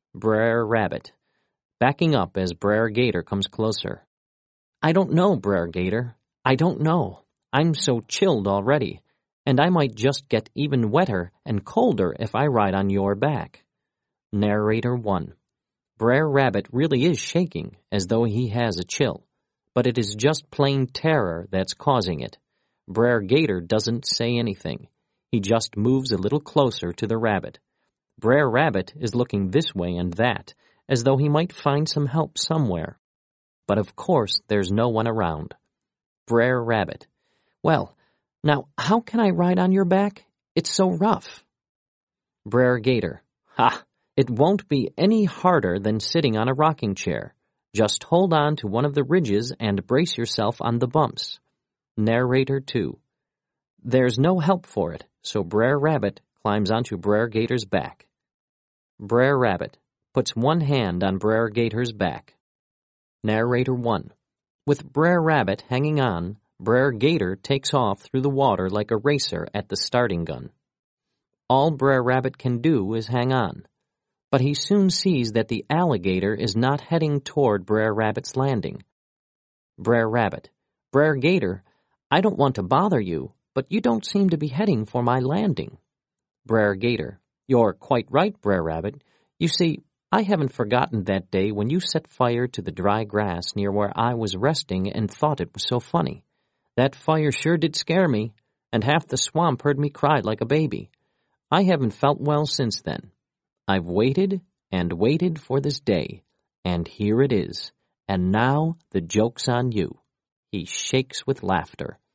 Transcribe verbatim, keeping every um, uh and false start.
Brer Rabbit, backing up as Brer Gator comes closer. I don't know, Brer Gator. I don't know. I'm so chilled already, and I might just get even wetter and colder if I ride on your back. Narrator one. Brer Rabbit really is shaking as though he has a chill, but it is just plain terror that's causing it. Brer Gator doesn't say anything. He just moves a little closer to the rabbit. Brer Rabbit is looking this way and that, as though he might find some help somewhere. But of course there's no one around. Brer Rabbit. Well, now how can I ride on your back? It's so rough. Brer Gator. Ha! It won't be any harder than sitting on a rocking chair. Just hold on to one of the ridges and brace yourself on the bumps. Narrator two. There's no help for it, so Brer Rabbit climbs onto Brer Gator's back. Brer Rabbit puts one hand on Brer Gator's back. Narrator one. With Brer Rabbit hanging on, Brer Gator takes off through the water like a racer at the starting gun. All Brer Rabbit can do is hang on, but he soon sees that the alligator is not heading toward Brer Rabbit's landing. Brer Rabbit. Brer Gator, I don't want to bother you, but you don't seem to be heading for my landing. Brer Gator. You're quite right, Brer Rabbit. You see, I haven't forgotten that day when you set fire to the dry grass near where I was resting and thought it was so funny. That fire sure did scare me, and half the swamp heard me cry like a baby. I haven't felt well since then. I've waited and waited for this day, and here it is. And now the joke's on you. He shakes with laughter.